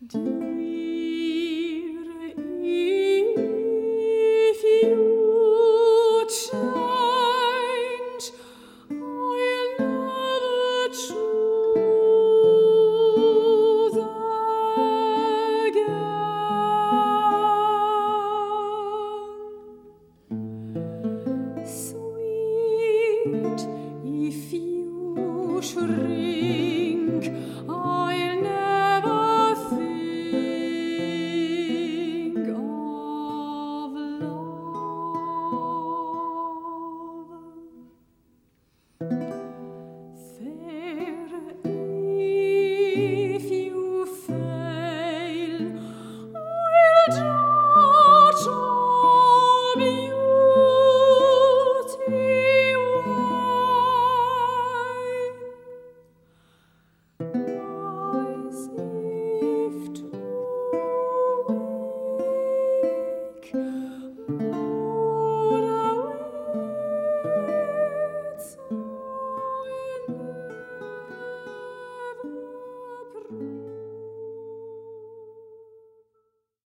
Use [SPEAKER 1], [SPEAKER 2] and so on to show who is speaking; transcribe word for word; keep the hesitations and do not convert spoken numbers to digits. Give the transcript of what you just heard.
[SPEAKER 1] Dear, if you change, I'll never choose again. Sweet, if you shrink, I'll never think of love. Fair, if you fail, I'll judge all beauty wise if to wake, mood awaits